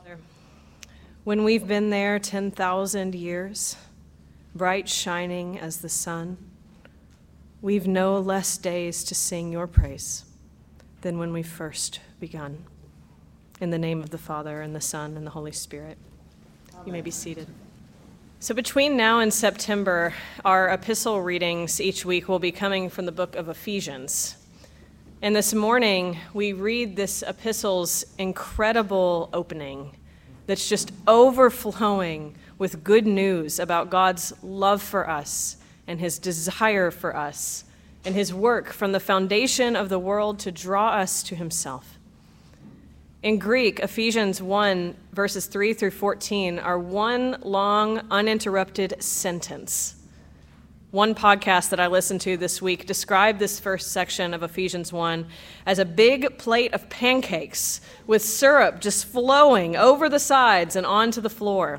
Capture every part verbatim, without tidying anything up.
When we've been there ten thousand years, bright shining as the sun, we've no less days to sing your praise than when we first begun. In the name of the Father, and the Son, and the Holy Spirit. Amen. You may be seated. So between now and September, our epistle readings each week will be coming from the book of Ephesians. And this morning, we read this epistle's incredible opening that's just overflowing with good news about God's love for us and his desire for us and his work from the foundation of the world to draw us to himself. In Greek, Ephesians one, verses three through fourteen are one long, uninterrupted sentence. One podcast that I listened to this week described this first section of Ephesians one as a big plate of pancakes with syrup just flowing over the sides and onto the floor.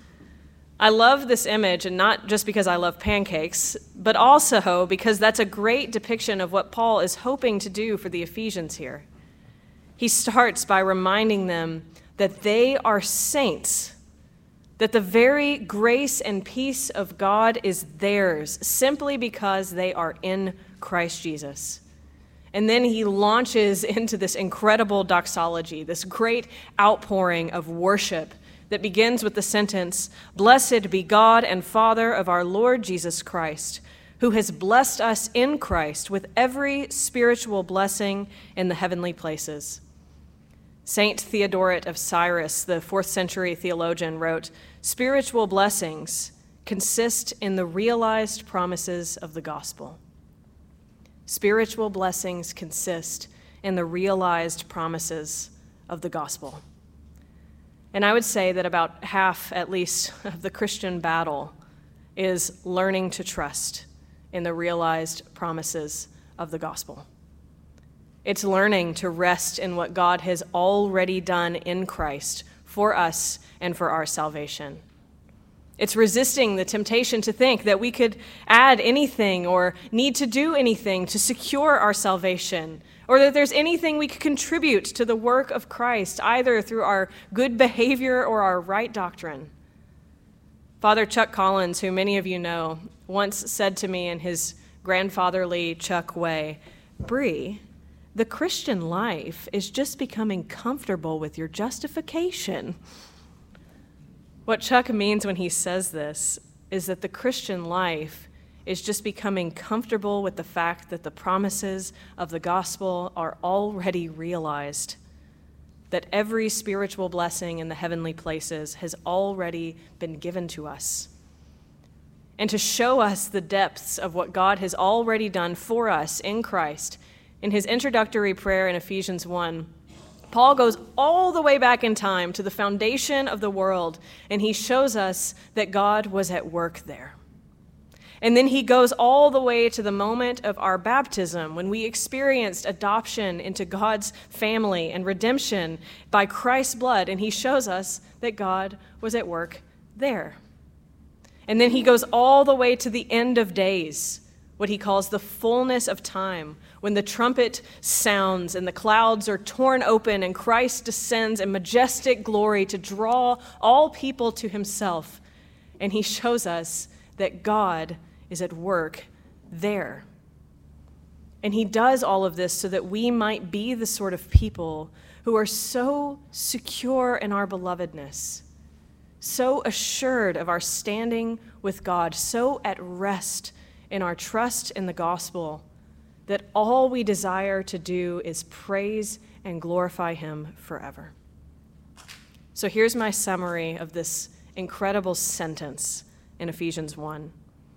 I love this image, and not just because I love pancakes, but also because that's a great depiction of what Paul is hoping to do for the Ephesians here. He starts by reminding them that they are saints, that the very grace and peace of God is theirs simply because they are in Christ Jesus. And then he launches into this incredible doxology, this great outpouring of worship that begins with the sentence, "Blessed be God and Father of our Lord Jesus Christ, who has blessed us in Christ with every spiritual blessing in the heavenly places." Saint Theodoret of Cyrus, the fourth century theologian, wrote, "Spiritual blessings consist in the realized promises of the gospel." Spiritual blessings consist in the realized promises of the gospel. And I would say that about half, at least, of the Christian battle is learning to trust in the realized promises of the gospel. It's learning to rest in what God has already done in Christ for us and for our salvation. It's resisting the temptation to think that we could add anything or need to do anything to secure our salvation, or that there's anything we could contribute to the work of Christ, either through our good behavior or our right doctrine. Father Chuck Collins, who many of you know, once said to me in his grandfatherly Chuck way, "Bree, the Christian life is just becoming comfortable with your justification." What Chuck means when he says this is that the Christian life is just becoming comfortable with the fact that the promises of the gospel are already realized, that every spiritual blessing in the heavenly places has already been given to us. And to show us the depths of what God has already done for us in Christ, in his introductory prayer in Ephesians one, Paul goes all the way back in time to the foundation of the world, and he shows us that God was at work there. And then he goes all the way to the moment of our baptism, when we experienced adoption into God's family and redemption by Christ's blood, and he shows us that God was at work there. And then he goes all the way to the end of days, what he calls the fullness of time, when the trumpet sounds and the clouds are torn open and Christ descends in majestic glory to draw all people to himself. And he shows us that God is at work there. And he does all of this so that we might be the sort of people who are so secure in our belovedness, so assured of our standing with God, so at rest in our trust in the gospel, that all we desire to do is praise and glorify him forever. So here's my summary of this incredible sentence in Ephesians one.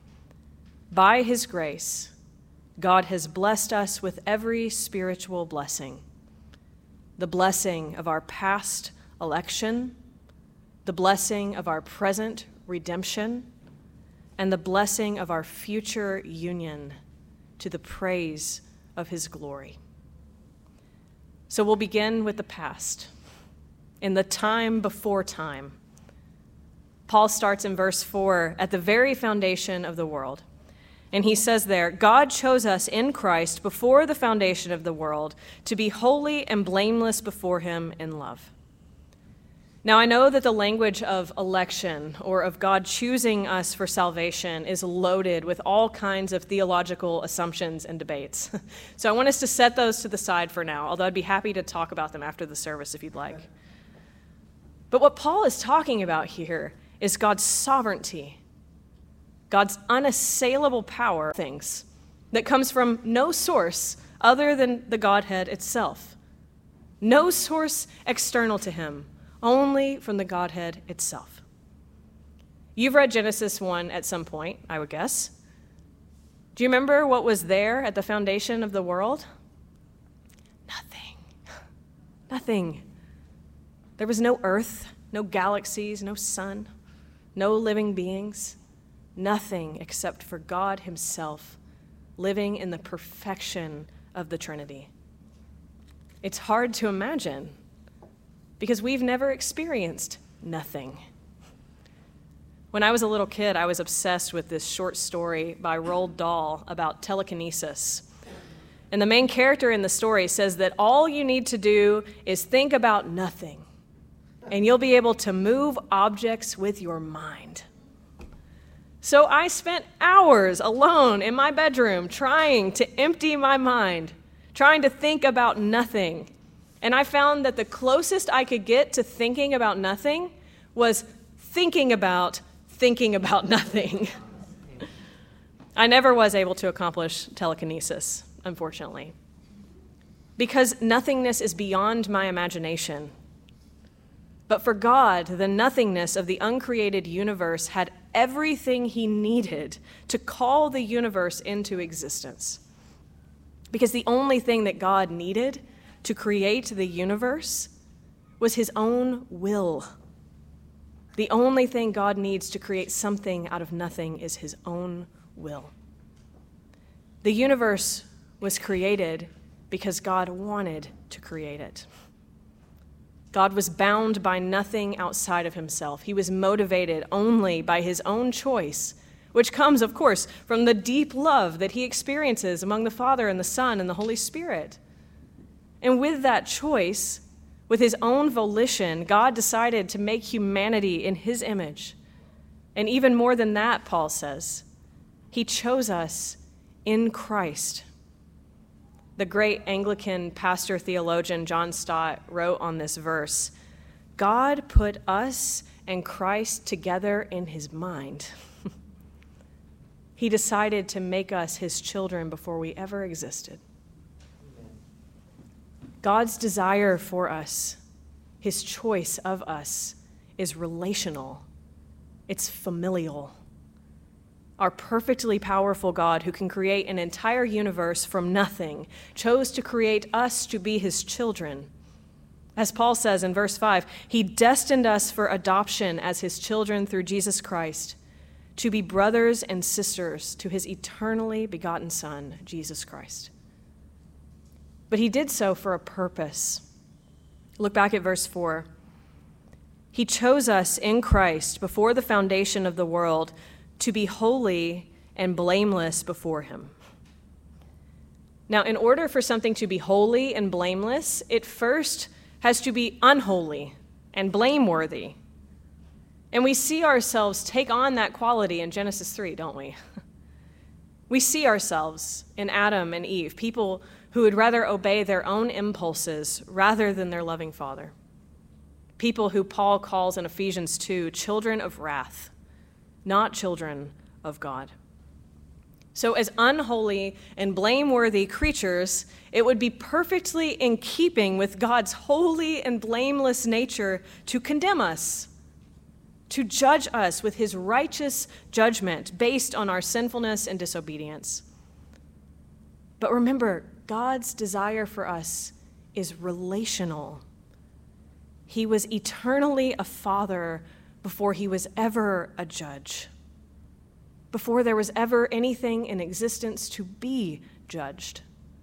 By his grace, God has blessed us with every spiritual blessing, the blessing of our past election, the blessing of our present redemption, and the blessing of our future union to the praise of his glory. So we'll begin with the past. In the time before time, Paul starts in verse four, at the very foundation of the world. And he says there, God chose us in Christ before the foundation of the world to be holy and blameless before him in love. Now, I know that the language of election or of God choosing us for salvation is loaded with all kinds of theological assumptions and debates. So I want us to set those to the side for now, although I'd be happy to talk about them after the service if you'd like. But what Paul is talking about here is God's sovereignty, God's unassailable power, things that comes from no source other than the Godhead itself. No source external to him, only from the Godhead itself. You've read Genesis one at some point, I would guess. Do you remember what was there at the foundation of the world? Nothing. Nothing. There was no earth, no galaxies, no sun, no living beings, nothing except for God himself living in the perfection of the Trinity. It's hard to imagine because we've never experienced nothing. When I was a little kid, I was obsessed with this short story by Roald Dahl about telekinesis. And the main character in the story says that all you need to do is think about nothing, and you'll be able to move objects with your mind. So I spent hours alone in my bedroom trying to empty my mind, trying to think about nothing. And I found that the closest I could get to thinking about nothing was thinking about thinking about nothing. I never was able to accomplish telekinesis, unfortunately, because nothingness is beyond my imagination. But for God, the nothingness of the uncreated universe had everything he needed to call the universe into existence. Because the only thing that God needed to create the universe was his own will. The only thing God needs to create something out of nothing is his own will. The universe was created because God wanted to create it. God was bound by nothing outside of himself. He was motivated only by his own choice, which comes, of course, from the deep love that he experiences among the Father and the Son and the Holy Spirit. And with that choice, with his own volition, God decided to make humanity in his image. And even more than that, Paul says, he chose us in Christ. The great Anglican pastor theologian John Stott wrote on this verse, God put us and Christ together in his mind. He decided to make us his children before we ever existed. God's desire for us, his choice of us, is relational. It's familial. Our perfectly powerful God, who can create an entire universe from nothing, chose to create us to be his children. As Paul says in verse five, he destined us for adoption as his children through Jesus Christ, to be brothers and sisters to his eternally begotten Son, Jesus Christ. But he did so for a purpose. Look back at verse four. He chose us in Christ before the foundation of the world to be holy and blameless before him. Now, in order for something to be holy and blameless, it first has to be unholy and blameworthy. And we see ourselves take on that quality in Genesis three, don't we? We see ourselves in Adam and Eve, people who would rather obey their own impulses rather than their loving Father. People who Paul calls in Ephesians two, children of wrath, not children of God. So as unholy and blameworthy creatures, it would be perfectly in keeping with God's holy and blameless nature to condemn us, to judge us with his righteous judgment based on our sinfulness and disobedience. But remember, God's desire for us is relational. He was eternally a father before he was ever a judge, before there was ever anything in existence to be judged.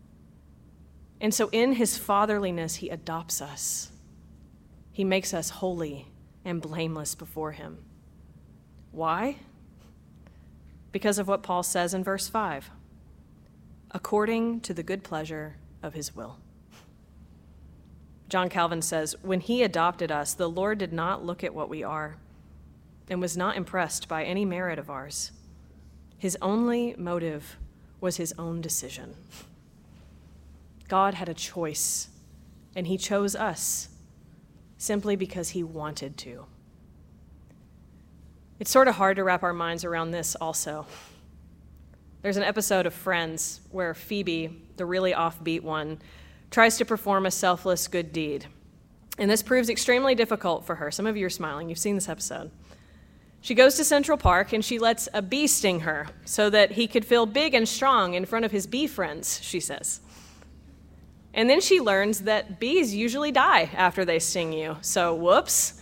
And so in his fatherliness, he adopts us. He makes us holy and blameless before him. Why? Because of what Paul says in verse five. According to the good pleasure of his will. John Calvin says, "When he adopted us, the Lord did not look at what we are and was not impressed by any merit of ours. His only motive was his own decision." God had a choice, and he chose us simply because he wanted to. It's sort of hard to wrap our minds around this also. There's an episode of Friends where Phoebe, the really offbeat one, tries to perform a selfless good deed. And this proves extremely difficult for her. Some of you are smiling. You've seen this episode. She goes to Central Park and she lets a bee sting her so that he could feel big and strong in front of his bee friends, she says. And then she learns that bees usually die after they sting you, so whoops.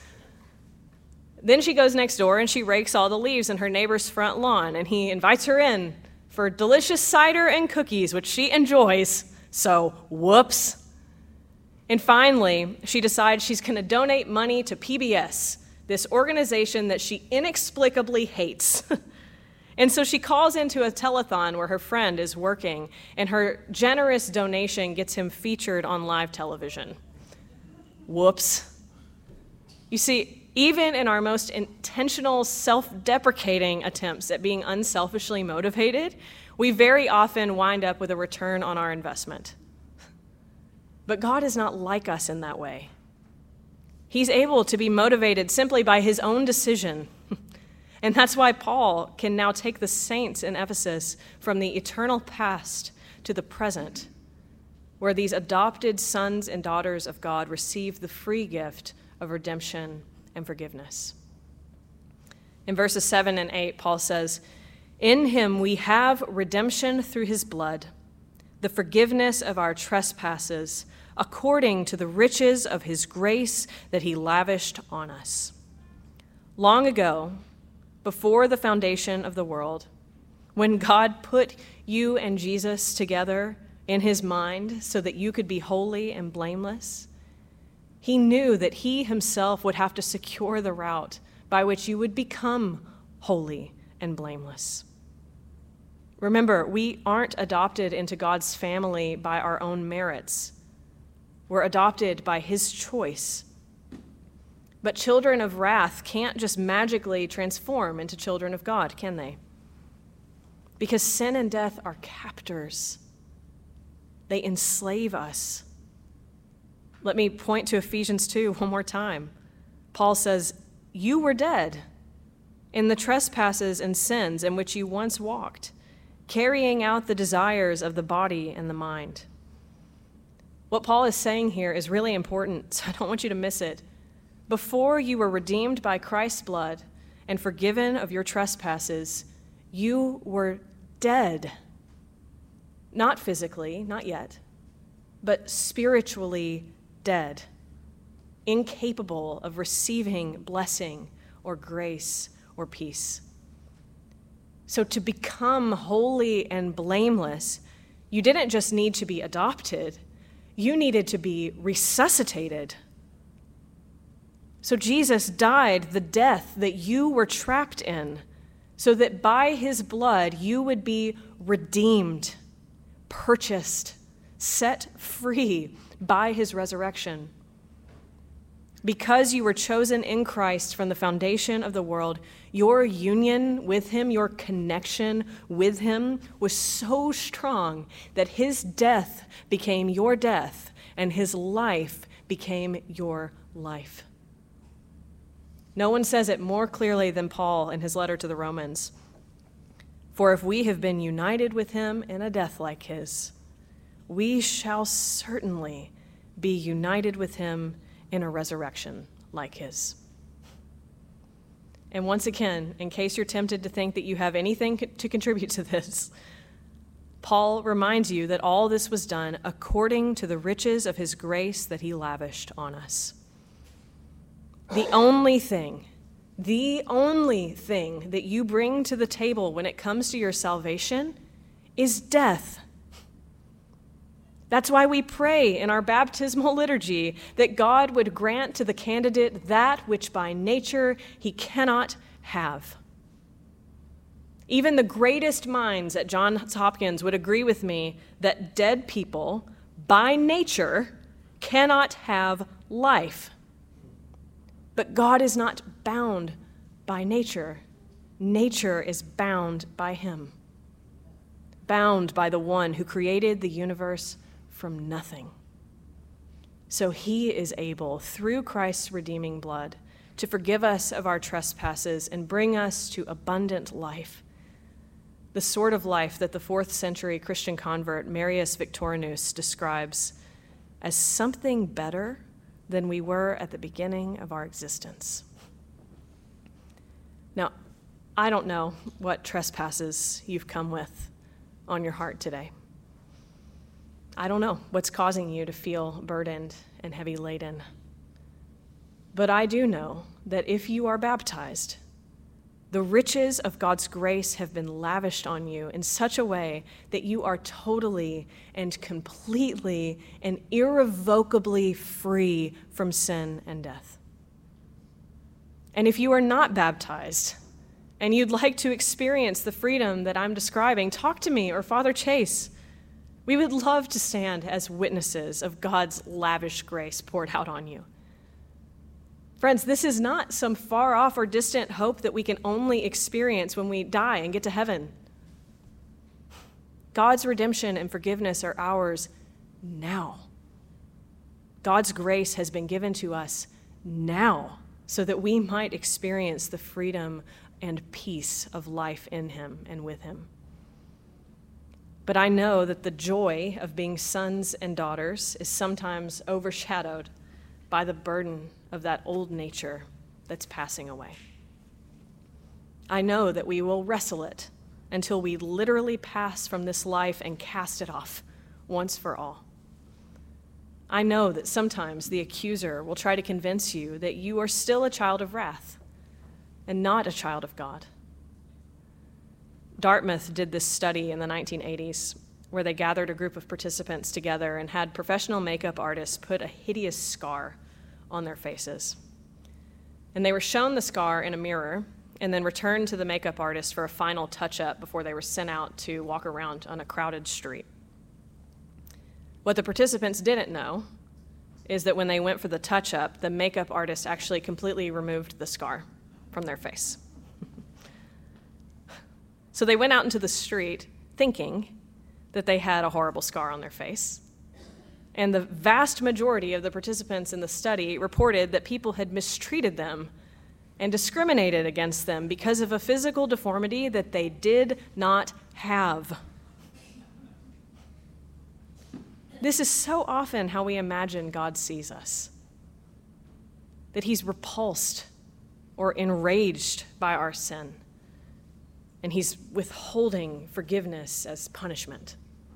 Then she goes next door and she rakes all the leaves in her neighbor's front lawn, and he invites her in for delicious cider and cookies, which she enjoys, so whoops. And finally, she decides she's going to donate money to P B S, this organization that she inexplicably hates. And so she calls into a telethon where her friend is working, and her generous donation gets him featured on live television. Whoops. You see, even in our most intentional, self-deprecating attempts at being unselfishly motivated, we very often wind up with a return on our investment. But God is not like us in that way. He's able to be motivated simply by his own decision. And that's why Paul can now take the saints in Ephesus from the eternal past to the present, where these adopted sons and daughters of God receive the free gift of redemption and forgiveness. In verses seven and eight, Paul says, "In him we have redemption through his blood, the forgiveness of our trespasses, according to the riches of his grace that he lavished on us." Long ago, before the foundation of the world, when God put you and Jesus together in his mind so that you could be holy and blameless, he knew that he himself would have to secure the route by which you would become holy and blameless. Remember, we aren't adopted into God's family by our own merits. We're adopted by his choice. But children of wrath can't just magically transform into children of God, can they? Because sin and death are captors. They enslave us. Let me point to Ephesians two one more time. Paul says, "You were dead in the trespasses and sins in which you once walked, carrying out the desires of the body and the mind." What Paul is saying here is really important, so I don't want you to miss it. Before you were redeemed by Christ's blood and forgiven of your trespasses, you were dead. Not physically, not yet, but spiritually dead, incapable of receiving blessing or grace or peace. So to become holy and blameless, you didn't just need to be adopted, you needed to be resuscitated. So Jesus died the death that you were trapped in, so that by his blood you would be redeemed, purchased, set free by his resurrection. Because you were chosen in Christ from the foundation of the world, your union with him, your connection with him was so strong that his death became your death and his life became your life. No one says it more clearly than Paul in his letter to the Romans. "For if we have been united with him in a death like his, we shall certainly be united with him in a resurrection like his." And once again, in case you're tempted to think that you have anything to contribute to this, Paul reminds you that all this was done according to the riches of his grace that he lavished on us. The only thing, the only thing that you bring to the table when it comes to your salvation is death. That's why we pray in our baptismal liturgy that God would grant to the candidate that which by nature he cannot have. Even the greatest minds at Johns Hopkins would agree with me that dead people, by nature, cannot have life. But God is not bound by nature. Nature is bound by him, bound by the one who created the universe from nothing. So he is able, through Christ's redeeming blood, to forgive us of our trespasses and bring us to abundant life, the sort of life that the fourth century Christian convert Marius Victorinus describes as something better than we were at the beginning of our existence. Now, I don't know what trespasses you've come with on your heart today. I don't know what's causing you to feel burdened and heavy laden. But I do know that if you are baptized, the riches of God's grace have been lavished on you in such a way that you are totally and completely and irrevocably free from sin and death. And if you are not baptized and you'd like to experience the freedom that I'm describing, talk to me or Father Chase. We would love to stand as witnesses of God's lavish grace poured out on you. Friends, this is not some far off or distant hope that we can only experience when we die and get to heaven. God's redemption and forgiveness are ours now. God's grace has been given to us now so that we might experience the freedom and peace of life in him and with him. But I know that the joy of being sons and daughters is sometimes overshadowed by the burden of that old nature that's passing away. I know that we will wrestle it until we literally pass from this life and cast it off once for all. I know that sometimes the accuser will try to convince you that you are still a child of wrath and not a child of God. Dartmouth did this study in the nineteen eighties where they gathered a group of participants together and had professional makeup artists put a hideous scar on their faces. And they were shown the scar in a mirror and then returned to the makeup artist for a final touch-up before they were sent out to walk around on a crowded street. What the participants didn't know is that when they went for the touch-up, the makeup artist actually completely removed the scar from their face. So they went out into the street thinking that they had a horrible scar on their face. And the vast majority of the participants in the study reported that people had mistreated them and discriminated against them because of a physical deformity that they did not have. This is so often how we imagine God sees us, that he's repulsed or enraged by our sin, and he's withholding forgiveness as punishment.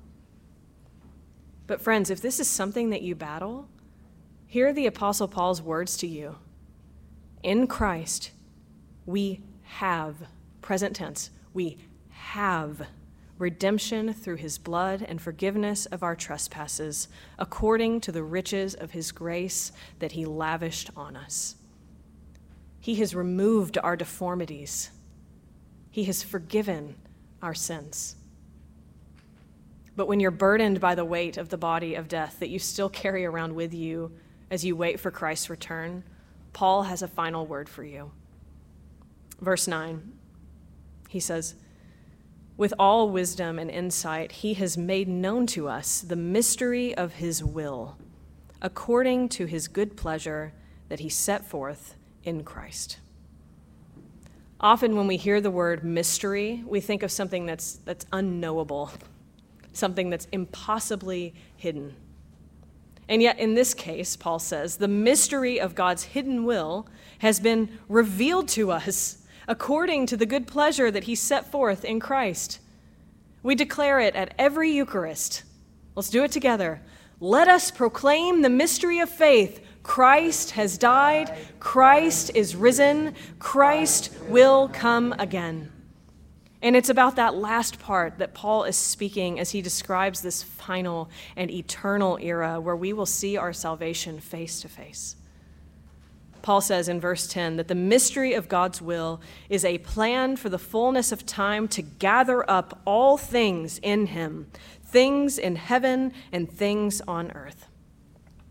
But friends, if this is something that you battle, hear the Apostle Paul's words to you. In Christ, we have, present tense, we have redemption through his blood and forgiveness of our trespasses, according to the riches of his grace that he lavished on us. He has removed our deformities. He has forgiven our sins. But when you're burdened by the weight of the body of death that you still carry around with you as you wait for Christ's return, Paul has a final word for you. Verse nine, he says, "With all wisdom and insight, he has made known to us the mystery of his will, according to his good pleasure that he set forth in Christ." Often when we hear the word mystery, we think of something that's that's unknowable, something that's impossibly hidden. And yet in this case, Paul says, the mystery of God's hidden will has been revealed to us according to the good pleasure that he set forth in Christ. We declare it at every Eucharist. Let's do it together. Let us proclaim the mystery of faith. Christ has died. Christ is risen. Christ will come again. And it's about that last part that Paul is speaking as he describes this final and eternal era where we will see our salvation face to face. Paul says in verse ten that the mystery of God's will is a plan for the fullness of time to gather up all things in him, things in heaven and things on earth.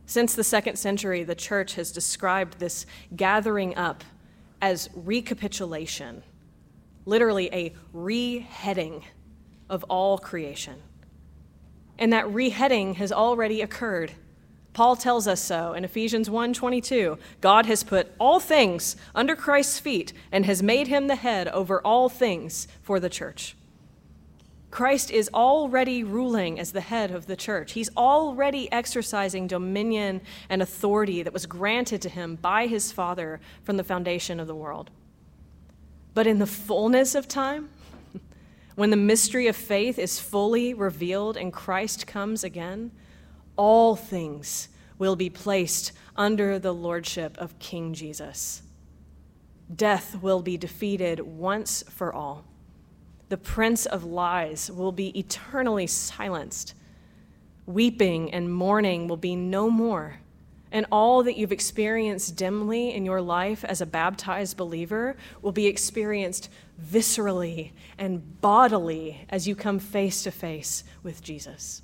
Since the second century, the church has described this gathering up as recapitulation, literally a reheading of all creation. And that reheading has already occurred. Paul tells us so in Ephesians one twenty-two. God has put all things under Christ's feet and has made him the head over all things for the church. Christ is already ruling as the head of the church. He's already exercising dominion and authority that was granted to him by his Father from the foundation of the world. But in the fullness of time, when the mystery of faith is fully revealed and Christ comes again, all things will be placed under the lordship of King Jesus. Death will be defeated once for all. The prince of lies will be eternally silenced. Weeping and mourning will be no more. And all that you've experienced dimly in your life as a baptized believer will be experienced viscerally and bodily as you come face to face with Jesus.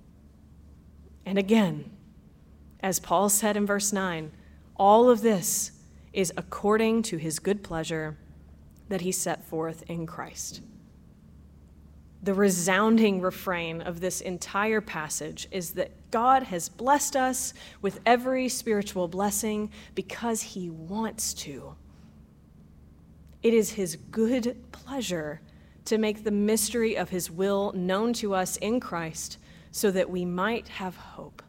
And again, as Paul said in verse nine, all of this is according to his good pleasure that he set forth in Christ. The resounding refrain of this entire passage is that God has blessed us with every spiritual blessing because he wants to. It is his good pleasure to make the mystery of his will known to us in Christ so that we might have hope.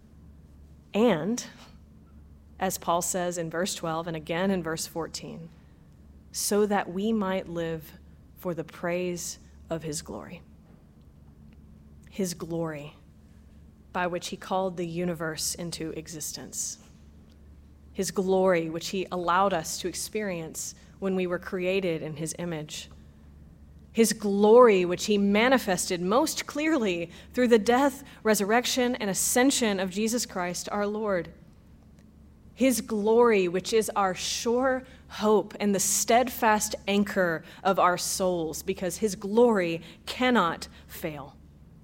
And, as Paul says in verse twelve and again in verse fourteen, so that we might live for the praise of his glory. His glory, by which he called the universe into existence. His glory, which he allowed us to experience when we were created in his image. His glory, which he manifested most clearly through the death, resurrection, and ascension of Jesus Christ, our Lord. His glory, which is our sure hope and the steadfast anchor of our souls, because his glory cannot fail.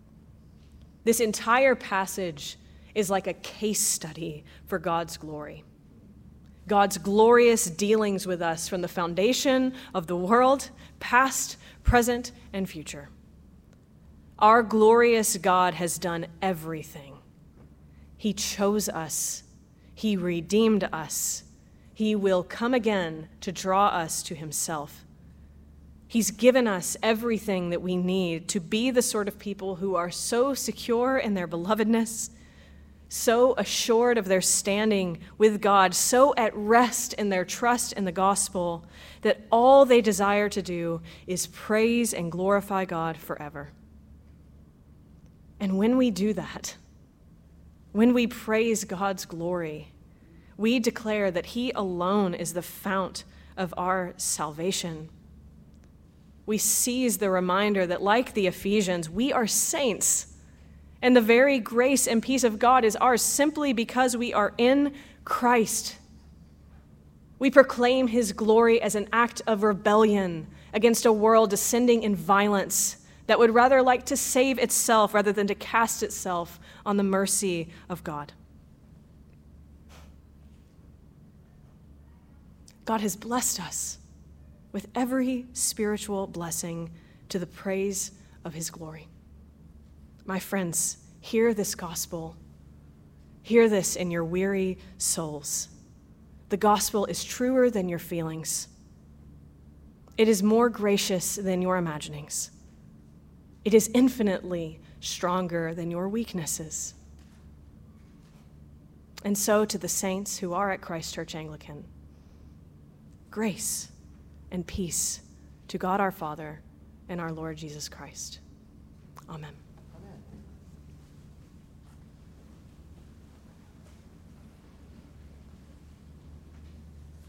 This entire passage is like a case study for God's glory. God's glorious dealings with us from the foundation of the world, past, present, and future. Our glorious God has done everything. He chose us. He redeemed us. He will come again to draw us to himself. He's given us everything that we need to be the sort of people who are so secure in their belovedness, so assured of their standing with God, so at rest in their trust in the gospel, that all they desire to do is praise and glorify God forever. And when we do that, when we praise God's glory, we declare that he alone is the fount of our salvation. We seize the reminder that, like the Ephesians, we are saints, and the very grace and peace of God is ours simply because we are in Christ. We proclaim his glory as an act of rebellion against a world descending in violence that would rather like to save itself rather than to cast itself on the mercy of God. God has blessed us with every spiritual blessing to the praise of his glory. My friends, hear this gospel. Hear this in your weary souls. The gospel is truer than your feelings. It is more gracious than your imaginings. It is infinitely stronger than your weaknesses. And so to the saints who are at Christ Church Anglican, grace and peace to God our Father and our Lord Jesus Christ. Amen.